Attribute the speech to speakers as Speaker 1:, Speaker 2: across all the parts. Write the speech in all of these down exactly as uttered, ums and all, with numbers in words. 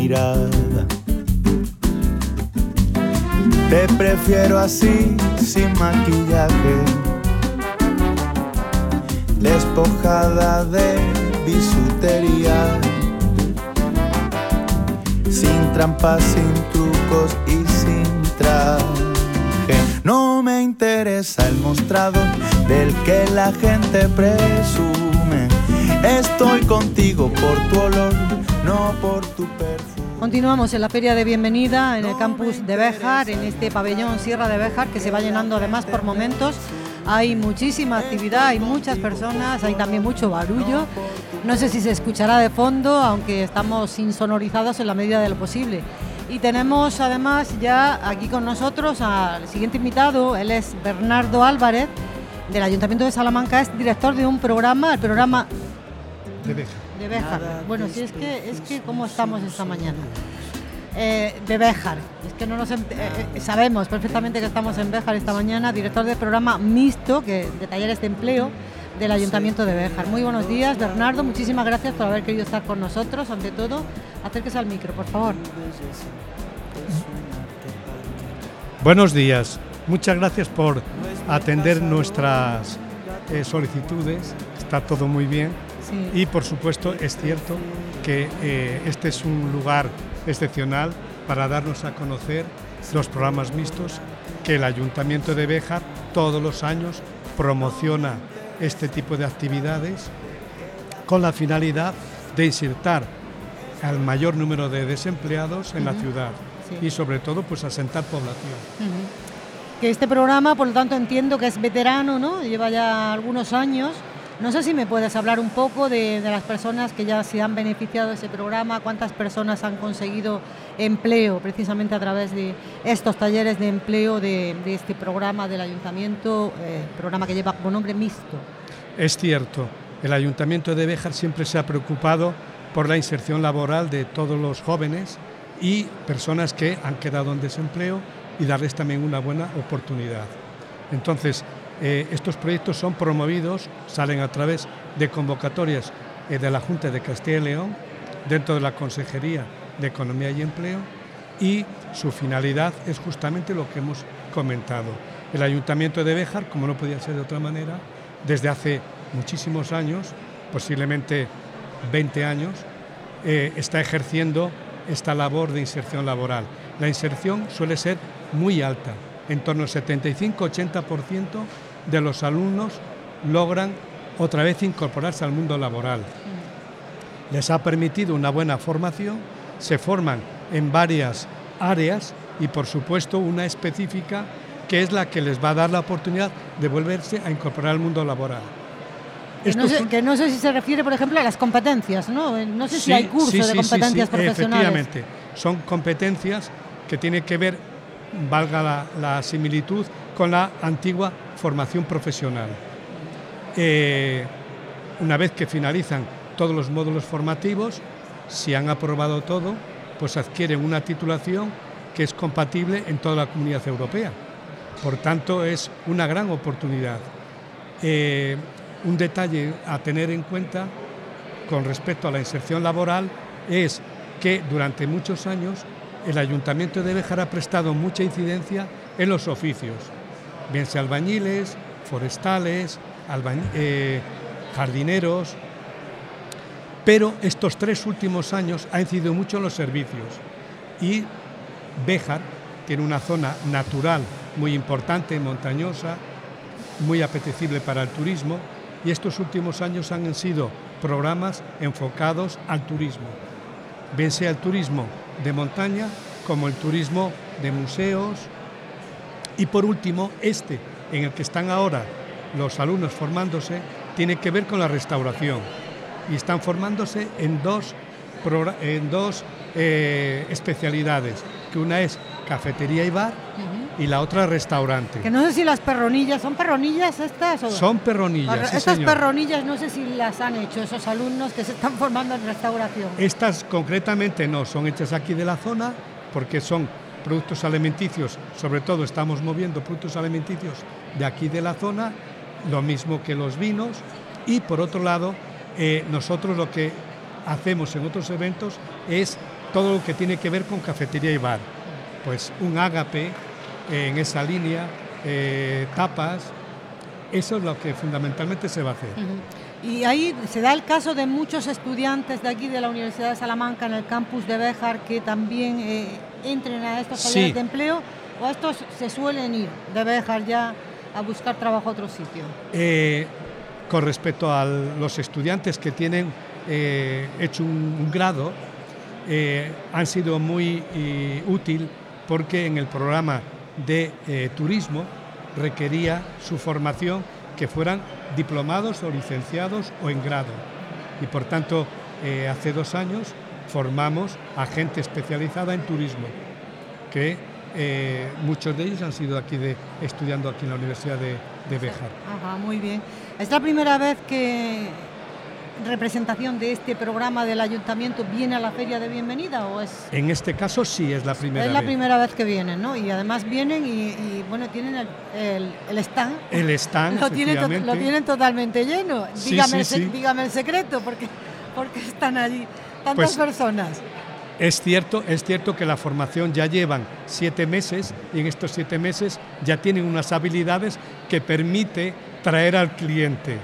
Speaker 1: mirada. Te prefiero así, sin maquillaje, despojada de bisutería, sin trampas, sin trucos y sin traje. No me interesa el mostrador del que la gente presume. Estoy contigo por tu olor, no por tu perfume.
Speaker 2: Continuamos en la feria de bienvenida en el campus de Béjar, en este pabellón Sierra de Béjar, que se va llenando además por momentos. Hay muchísima actividad, hay muchas personas, hay también mucho barullo. No sé si se escuchará de fondo, aunque estamos insonorizados en la medida de lo posible. Y tenemos además ya aquí con nosotros al siguiente invitado. Él es Bernardo Álvarez, del Ayuntamiento de Salamanca, es director de un programa, el programa
Speaker 3: de Béjar.
Speaker 2: De Béjar. Bueno, si es que es que cómo estamos esta mañana. Eh, de Béjar. Es que no nos eh, eh, sabemos perfectamente que estamos en Béjar esta mañana, director del programa mixto que, de talleres de empleo del Ayuntamiento de Béjar. Muy buenos días, Bernardo. Muchísimas gracias por haber querido estar con nosotros. Ante todo, acérquese al micro, por favor.
Speaker 3: Buenos días. Muchas gracias por atender nuestras eh, solicitudes. Está todo muy bien. Sí. Y, por supuesto, es cierto que eh, este es un lugar excepcional para darnos a conocer los programas mixtos que el Ayuntamiento de Béjar todos los años promociona este tipo de actividades con la finalidad de insertar al mayor número de desempleados en uh-huh. la ciudad sí. y sobre todo pues asentar población.
Speaker 2: Uh-huh. Que este programa, por lo tanto, entiendo que es veterano, ¿no? Lleva ya algunos años. No sé si me puedes hablar un poco de, de las personas que ya se han beneficiado de ese programa, cuántas personas han conseguido empleo precisamente a través de estos talleres de empleo de, de este programa del Ayuntamiento, eh, programa que lleva como nombre mixto.
Speaker 3: Es cierto, el Ayuntamiento de Béjar siempre se ha preocupado por la inserción laboral de todos los jóvenes y personas que han quedado en desempleo y darles también una buena oportunidad. Entonces, Eh, estos proyectos son promovidos, salen a través de convocatorias eh, de la Junta de Castilla y León, dentro de la Consejería de Economía y Empleo, y su finalidad es justamente lo que hemos comentado. El Ayuntamiento de Béjar, como no podía ser de otra manera, desde hace muchísimos años, posiblemente veinte años, eh, está ejerciendo esta labor de inserción laboral. La inserción suele ser muy alta, en torno al setenta y cinco a ochenta por ciento de los alumnos logran otra vez incorporarse al mundo laboral. Les ha permitido una buena formación, se forman en varias áreas y, por supuesto, una específica que es la que les va a dar la oportunidad de volverse a incorporar al mundo laboral.
Speaker 2: Que no, sé, que no sé si se refiere, por ejemplo, a las competencias, ¿no? No sé si sí, hay cursos sí, sí, de competencias sí, sí, profesionales.
Speaker 3: Efectivamente, son competencias que tienen que ver, valga la, la similitud, con la antigua formación profesional. Eh, una vez que finalizan todos los módulos formativos, si han aprobado todo, pues adquieren una titulación que es compatible en toda la Comunidad Europea. Por tanto, es una gran oportunidad. Eh, un detalle a tener en cuenta con respecto a la inserción laboral es que durante muchos años el Ayuntamiento de Béjar ha prestado mucha incidencia en los oficios, bien sea albañiles, forestales, albañ- eh, jardineros, pero estos tres últimos años ha incidido mucho en los servicios y Béjar tiene una zona natural muy importante, montañosa, muy apetecible para el turismo y estos últimos años han sido programas enfocados al turismo, bien sea el turismo de montaña como el turismo de museos y por último este en el que están ahora los alumnos formándose tiene que ver con la restauración y están formándose en dos, en dos eh, especialidades, que una es cafetería y bar uh-huh. y la otra restaurante.
Speaker 2: Que no sé si las perronillas, ¿son perronillas estas? O...
Speaker 3: Son perronillas, Perro-
Speaker 2: sí, Estas señor. perronillas no sé si las han hecho esos alumnos que se están formando en restauración.
Speaker 3: Estas concretamente no, son hechas aquí de la zona porque son productos alimenticios, sobre todo estamos moviendo productos alimenticios de aquí de la zona, lo mismo que los vinos y por otro lado eh, nosotros lo que hacemos en otros eventos es todo lo que tiene que ver con cafetería y bar. Pues un ágape eh, en esa línea, eh, tapas, eso es lo que fundamentalmente se va a hacer.
Speaker 2: Uh-huh. Y ahí se da el caso de muchos estudiantes de aquí de la Universidad de Salamanca en el campus de Béjar que también eh, entren a estos talleres
Speaker 3: sí.
Speaker 2: de empleo, o estos se suelen ir de Béjar ya a buscar trabajo a otro sitio.
Speaker 3: Eh, con respecto a los estudiantes que tienen eh, hecho un, un grado, eh, han sido muy eh, útil porque en el programa de eh, turismo requería su formación que fueran diplomados o licenciados o en grado. Y por tanto, eh, hace dos años formamos a gente especializada en turismo, que eh, muchos de ellos han sido aquí de, estudiando aquí en la Universidad de, de Béjar.
Speaker 2: Ajá, muy bien. ¿Es la primera vez que representación de este programa del ayuntamiento viene a la feria de bienvenida o es...?
Speaker 3: En este caso sí, es la primera vez.
Speaker 2: Es la
Speaker 3: vez.
Speaker 2: primera vez que vienen, ¿no? Y además vienen y, y bueno, tienen el, el, el stand.
Speaker 3: El stand,
Speaker 2: lo tienen, to, lo tienen totalmente lleno.
Speaker 3: Sí,
Speaker 2: dígame,
Speaker 3: sí,
Speaker 2: el,
Speaker 3: sí.
Speaker 2: dígame el secreto, porque, porque están allí tantas
Speaker 3: pues,
Speaker 2: personas.
Speaker 3: Es cierto, es cierto que la formación ya llevan siete meses y en estos siete meses ya tienen unas habilidades que permite traer al cliente.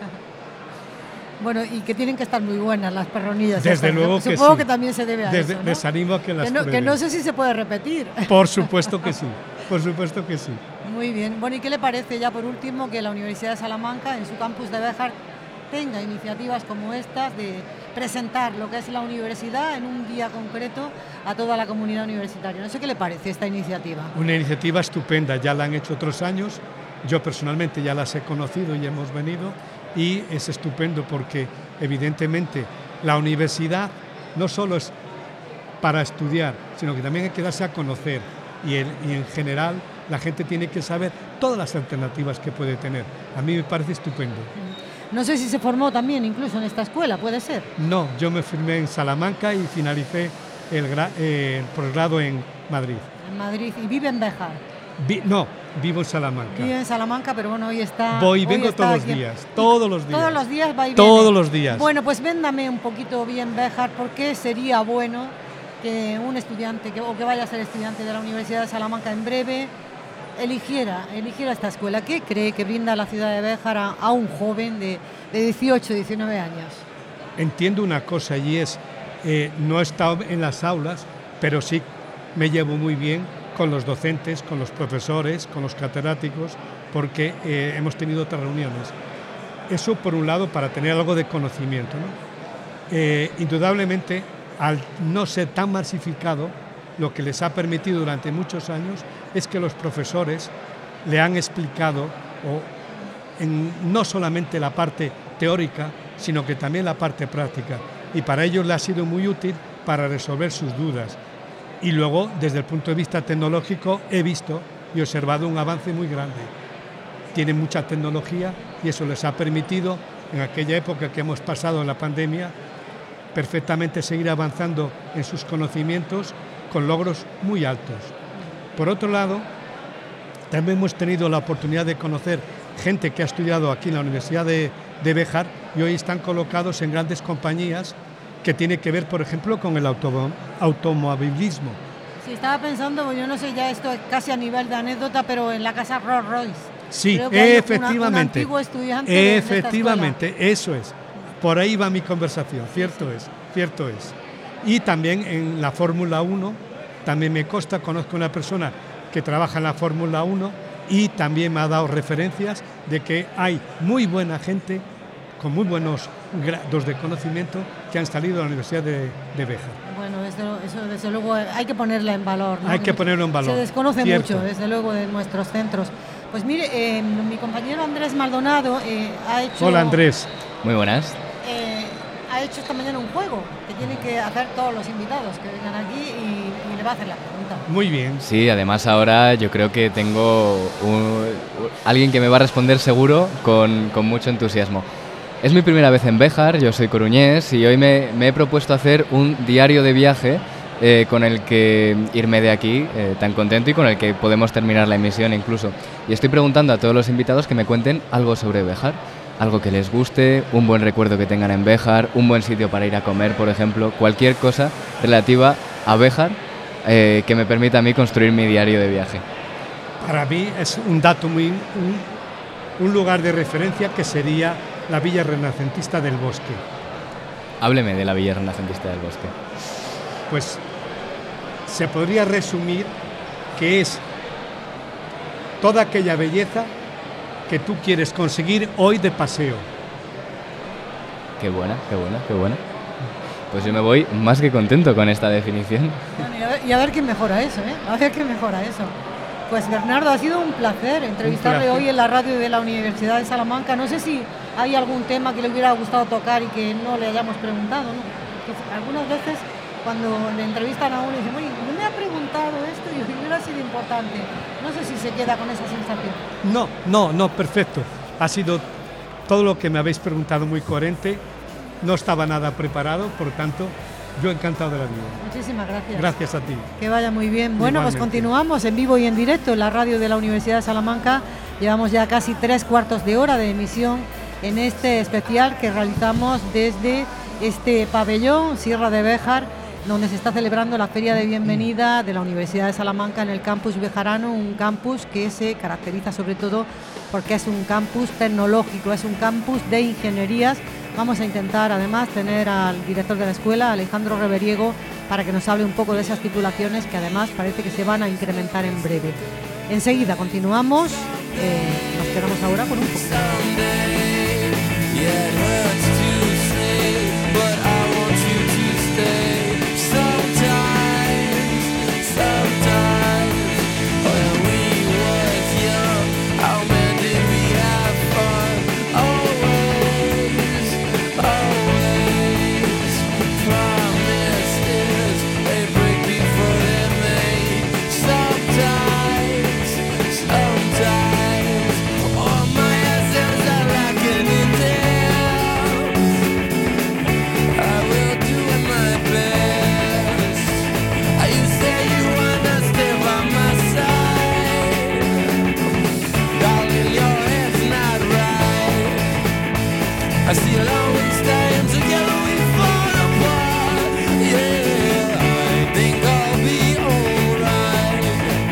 Speaker 2: Bueno, y que tienen que estar muy buenas las perronillas.
Speaker 3: Desde
Speaker 2: estas,
Speaker 3: luego
Speaker 2: ¿no?
Speaker 3: que
Speaker 2: Supongo
Speaker 3: sí.
Speaker 2: que también se debe a
Speaker 3: Desde,
Speaker 2: eso, ¿no?
Speaker 3: Les animo a que las
Speaker 2: que no,
Speaker 3: prueben.
Speaker 2: que no sé si se puede repetir.
Speaker 3: Por supuesto que sí, por supuesto que sí.
Speaker 2: Muy bien. Bueno, ¿y qué le parece ya por último que la Universidad de Salamanca en su campus de Béjar tenga iniciativas como estas de presentar lo que es la universidad en un día concreto a toda la comunidad universitaria? No sé qué le parece esta iniciativa.
Speaker 3: Una iniciativa estupenda, ya la han hecho otros años, yo personalmente ya las he conocido y hemos venido y es estupendo porque evidentemente la universidad no solo es para estudiar, sino que también hay que darse a conocer y, el, y en general la gente tiene que saber todas las alternativas que puede tener. A mí me parece estupendo.
Speaker 2: No sé si se formó también incluso en esta escuela, ¿puede ser?
Speaker 3: No, yo me firmé en Salamanca y finalicé el, gra, eh, el posgrado en Madrid.
Speaker 2: En Madrid, y vive en Béjar.
Speaker 3: Vi, no, vivo en Salamanca.
Speaker 2: Vive en Salamanca, pero bueno, hoy está...
Speaker 3: Voy y
Speaker 2: hoy
Speaker 3: vengo
Speaker 2: está
Speaker 3: todos los
Speaker 2: aquí.
Speaker 3: días, todos los días.
Speaker 2: Todos los días va y viene.
Speaker 3: Todos los días.
Speaker 2: Bueno, pues véndame un poquito bien Béjar, porque sería bueno que un estudiante, que, o que vaya a ser estudiante de la Universidad de Salamanca en breve, eligiera, eligiera esta escuela. ¿Qué cree que brinda la ciudad de Béjar a, a un joven de, de dieciocho, diecinueve años?
Speaker 3: Entiendo una cosa y es, eh, no he estado en las aulas, pero sí me llevo muy bien con los docentes, con los profesores, con los catedráticos, porque eh, hemos tenido otras reuniones. Eso por un lado para tener algo de conocimiento, ¿no? Eh, indudablemente, al no ser tan masificado, lo que les ha permitido durante muchos años es que los profesores le han explicado o en, no solamente la parte teórica, sino que también la parte práctica. Y para ellos le ha sido muy útil para resolver sus dudas. Y luego, desde el punto de vista tecnológico, he visto y observado un avance muy grande. Tienen mucha tecnología y eso les ha permitido, en aquella época que hemos pasado en la pandemia, perfectamente seguir avanzando en sus conocimientos con logros muy altos. Por otro lado, también hemos tenido la oportunidad de conocer gente que ha estudiado aquí en la Universidad de, de Béjar y hoy están colocados en grandes compañías que tiene que ver, por ejemplo, con el auto, automovilismo.
Speaker 2: Sí, estaba pensando, yo no sé ya esto es casi a nivel de anécdota, pero en la casa Rolls Royce.
Speaker 3: Sí,
Speaker 2: creo que hay
Speaker 3: efectivamente.
Speaker 2: Una, un antiguo estudiante de,
Speaker 3: efectivamente,
Speaker 2: de esta
Speaker 3: eso es. Por ahí va mi conversación, cierto sí, sí. es, cierto es. Y también en la Fórmula uno, también me consta, conozco una persona que trabaja en la Fórmula uno y también me ha dado referencias de que hay muy buena gente con muy buenos grados de conocimiento que han salido de la Universidad de, de Béjar.
Speaker 2: Bueno, eso, eso desde luego hay que ponerla en valor, ¿no?
Speaker 3: Hay que ponerlo en valor.
Speaker 2: Se desconoce
Speaker 3: cierto.
Speaker 2: mucho, desde luego, de nuestros centros. Pues mire, eh, mi compañero Andrés Maldonado eh, ha hecho...
Speaker 3: Hola Andrés.
Speaker 4: Muy buenas.
Speaker 2: Eh, ha hecho esta mañana un juego que tienen que hacer todos los invitados que vengan aquí y, y le va a hacer la pregunta.
Speaker 3: Muy bien.
Speaker 4: Sí, además ahora yo creo que tengo un, alguien que me va a responder seguro con, con mucho entusiasmo. Es mi primera vez en Béjar, yo soy coruñés y hoy me, me he propuesto hacer un diario de viaje eh, con el que irme de aquí eh, tan contento y con el que podemos terminar la emisión incluso. Y estoy preguntando a todos los invitados que me cuenten algo sobre Béjar. algo que les guste, un buen recuerdo que tengan en Béjar, un buen sitio para ir a comer, por ejemplo, cualquier cosa relativa a Béjar eh, que me permita a mí construir mi diario de viaje.
Speaker 3: Para mí es un dato muy... un, un lugar de referencia que sería la Villa Renacentista del Bosque.
Speaker 4: Hábleme de la Villa Renacentista del Bosque.
Speaker 3: Pues se podría resumir que es toda aquella belleza que tú quieres conseguir hoy de paseo.
Speaker 4: Qué buena, qué buena, qué buena. Pues yo me voy más que contento con esta definición.
Speaker 2: Bueno, y, a ver, y a ver quién mejora eso, ¿eh? A ver quién mejora eso. Pues Bernardo, ha sido un placer entrevistarle
Speaker 3: un placer.
Speaker 2: hoy en la radio de la Universidad de Salamanca. No sé si hay algún tema que le hubiera gustado tocar y que no le hayamos preguntado, ¿no? Que algunas veces cuando le entrevistan a uno y dicen, oye, no me ha preguntado esto y hubiera sido importante. No sé si se queda con esa sensación.
Speaker 3: No, no, no, perfecto. Ha sido todo lo que me habéis preguntado muy coherente. No estaba nada preparado, por tanto, yo encantado de la vida.
Speaker 2: Muchísimas gracias.
Speaker 3: Gracias a ti.
Speaker 2: Que vaya muy bien. Bueno,
Speaker 3: Igualmente.
Speaker 2: pues continuamos en vivo y en directo en la radio de la Universidad de Salamanca. Llevamos ya casi tres cuartos de hora de emisión en este especial que realizamos desde este pabellón Sierra de Béjar, donde se está celebrando la Feria de Bienvenida de la Universidad de Salamanca en el campus bejarano, un campus que se caracteriza sobre todo porque es un campus tecnológico, es un campus de ingenierías. Vamos a intentar además tener al director de la escuela, Alejandro Reveriego, para que nos hable un poco de esas titulaciones que además parece que se van a incrementar en breve. Enseguida continuamos, eh, nos quedamos ahora con un poco. I still always stay.